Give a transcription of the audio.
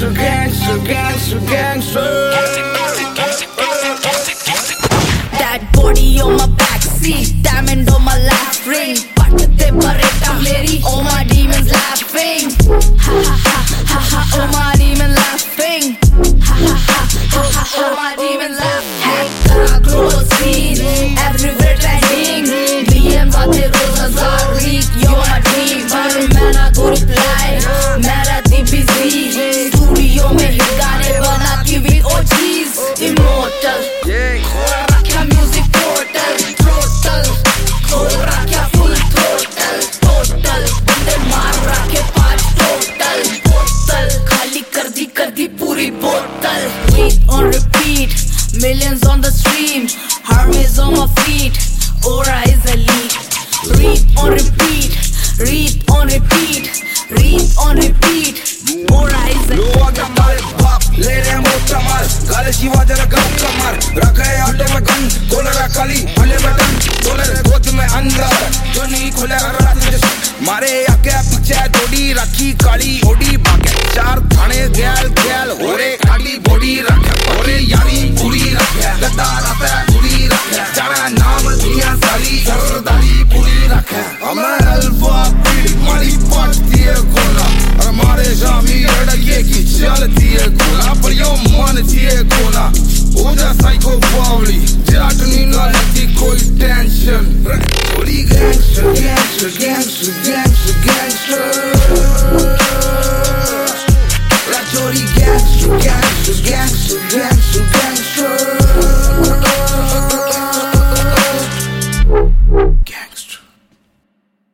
gangster, gangster, gangster, gangster. That body on my backseat, diamond on my last ring. Patte pareta meri, all my demons laughing. Ha ha ha ha ha, all my demons laughing. Ha ha ha ha ha, all my demons laughing. Kara global scene, everywhere trending. DMs आते रोज हजार, read you're my dream. पर मैं ना को reply, मैं रहती busy. Studio में hit गाने बनाती with OGs. Immortal, रखा music portal, total. खोल रखा full throttle, total. बंदे मार रखे 5 total, बोतल खाली कर दी पूरी बोतल. Beat on repeat, millions on the stream. Armies on my feet, aura is elite. Read on repeat, read on repeat, read on repeat. Aura is elite. लो आगे हमारे बाप ले रहे हैं मोटा माल, काले शिवा जरा गम कमार. रखे आटे में गन, खोल रहा काली भले बटन, खोल रहे गोद में अंदर जो नहीं खुले रात में. मारे आगे पीछे जोड़ी रखी काली ओडी बाके. 4 थाने गैल गैल हो रे खाली बॉडी रखे. ओरे यारी पूरी रखे, गद्दार आता है पूरी रखे. जाना नाम दिया सारी सरदारी पूरी रखे. हमें अल्फा बीट मारी पटती है गोला, और हमारे शामी लड़के की चलती है गोला. पर यो मानती है गोला, हो जा साइको बावली. जाटनी ना लगती कोई टेंशन. थोड़ी gangster gangster gangster gangster gangster. थोड़ी गैंगस्टर गैंगस्टर गैंगस्टर गैंगस्टर.